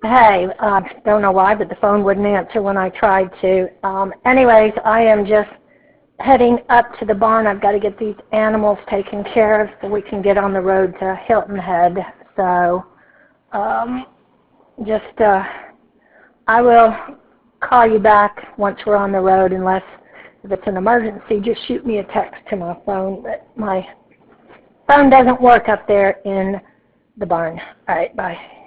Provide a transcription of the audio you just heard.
Hey, don't know why, but the phone wouldn't answer when I tried to. Anyways, I am just heading up to the barn. I've got to get these animals taken care of so we can get on the road to Hilton Head. So, um, just, I will call you back once we're on the road, unless if it's an emergency, just shoot me a text to my phone. But my phone doesn't work up there in the barn. All right, bye.